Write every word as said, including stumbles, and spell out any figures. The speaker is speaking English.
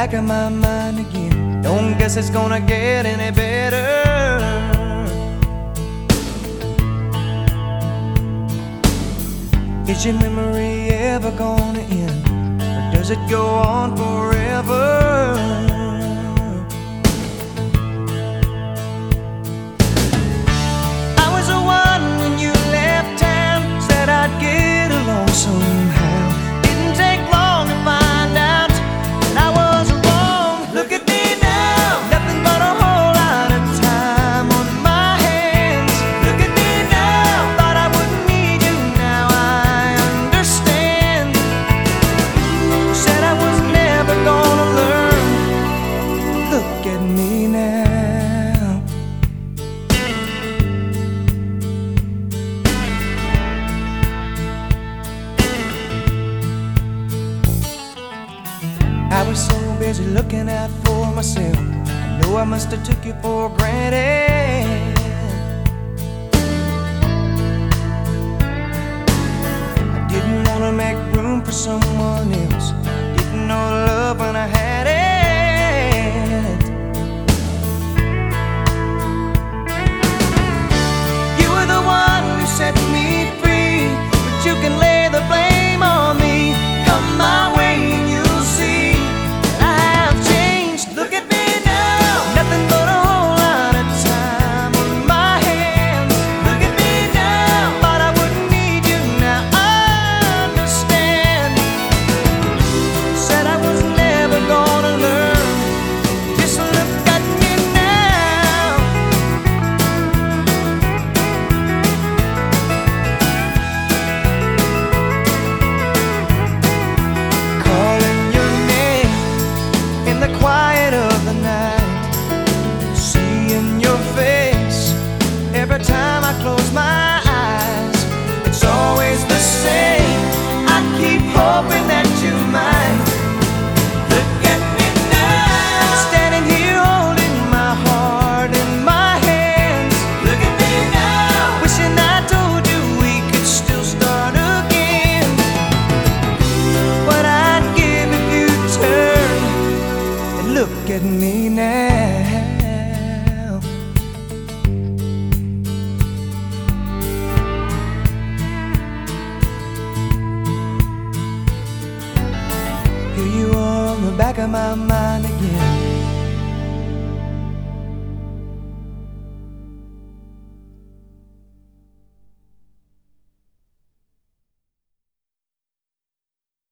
back of my mind again. Don't guess it's gonna get any better. Is your memory ever gonna end, or does it go on forever? I was the one when you left town, said I'd get along somehow. Didn't take long to find out that I was wrong. Look at me now, nothing but a whole lot of time on my hands. Look at me now, thought I wouldn't need you, now I understand. Said I was never gonna learn. Look at me now. I was so busy looking out for myself, I know I must have took you for granted. I didn't want to make room for someone else, didn't know love when I had it. You were the one who set me free, but you can lay the blame on me. Come my way and you'll see I have changed. Look at me now, nothing but a whole lot of time on my hands. Look at me now, thought I wouldn't need you, now I understand. Said I was never gonna learn, just look at me now. Calling your name in the quiet of the night, seeing your face every time I close my eyes. It's always the same, I keep hoping that you might. Look at me now, standing here holding my heart in my hands. Look at me now, wishing I told you we could still start again. What I'd give if you turn and look at me now. Here you are on the back of my mind.